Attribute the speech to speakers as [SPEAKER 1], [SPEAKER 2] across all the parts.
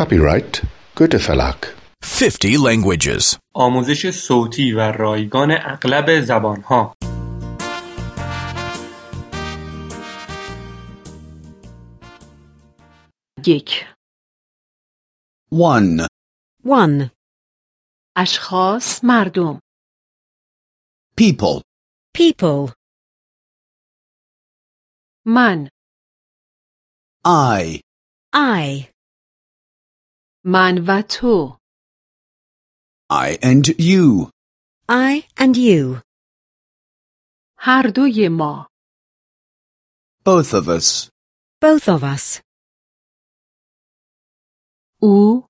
[SPEAKER 1] Copyright Goethe Verlag.
[SPEAKER 2] 50 languages.
[SPEAKER 3] آموزش صوتی و رایگان اغلب زبانها.
[SPEAKER 4] یک.
[SPEAKER 5] 1.
[SPEAKER 4] اشخاص، مردم.
[SPEAKER 5] People.
[SPEAKER 4] من.
[SPEAKER 5] I.
[SPEAKER 4] من و تو.
[SPEAKER 6] I and you.
[SPEAKER 5] I and you.
[SPEAKER 4] هر دوی ما.
[SPEAKER 6] Both of us.
[SPEAKER 5] Both of us.
[SPEAKER 4] او.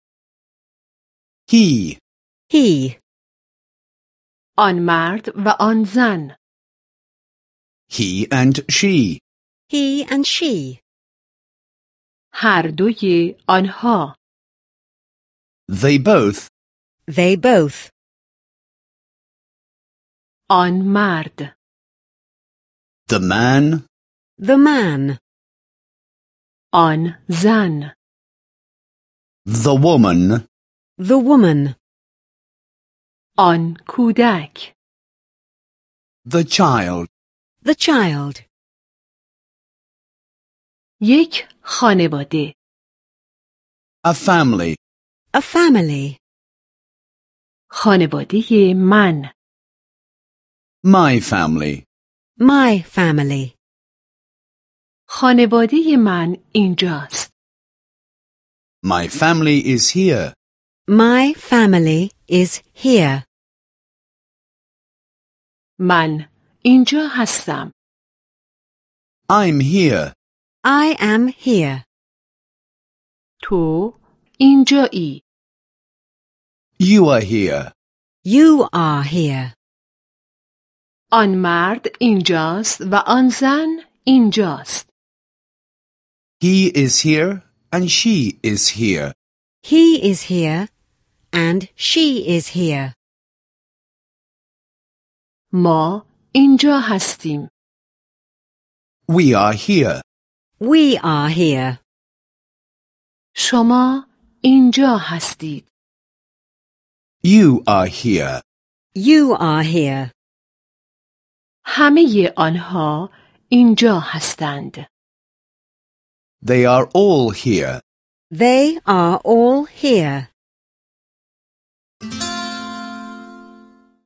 [SPEAKER 6] He.
[SPEAKER 4] آن مرد و آن زن.
[SPEAKER 6] He and she.
[SPEAKER 5] He and she.
[SPEAKER 4] هر دوی آنها.
[SPEAKER 6] They both.
[SPEAKER 5] They both.
[SPEAKER 4] آن مرد.
[SPEAKER 6] The man.
[SPEAKER 5] The man.
[SPEAKER 4] آن زن.
[SPEAKER 6] The woman.
[SPEAKER 5] The woman.
[SPEAKER 4] آن کودک.
[SPEAKER 6] The child.
[SPEAKER 5] The child.
[SPEAKER 4] یک خانواده.
[SPEAKER 6] A family.
[SPEAKER 5] A family.
[SPEAKER 4] خانواده من.
[SPEAKER 6] My family.
[SPEAKER 5] My family.
[SPEAKER 4] خانواده من اینجاست.
[SPEAKER 6] My family is here.
[SPEAKER 5] My family is here.
[SPEAKER 4] من اینجا هستم.
[SPEAKER 6] I'm here.
[SPEAKER 5] I am here.
[SPEAKER 4] تو اینجایی.
[SPEAKER 6] You are here.
[SPEAKER 5] You are here.
[SPEAKER 4] آن مرد اینجاست و آن زن اینجاست.
[SPEAKER 6] He is here and she is here.
[SPEAKER 5] He is here and she is here.
[SPEAKER 4] ما اینجا هستیم.
[SPEAKER 6] We are here.
[SPEAKER 5] We are here.
[SPEAKER 4] شما اینجا هستید.
[SPEAKER 6] You are here.
[SPEAKER 5] You are here.
[SPEAKER 4] همه آنها اینجا هستند.
[SPEAKER 6] They are all here.
[SPEAKER 5] They are all here.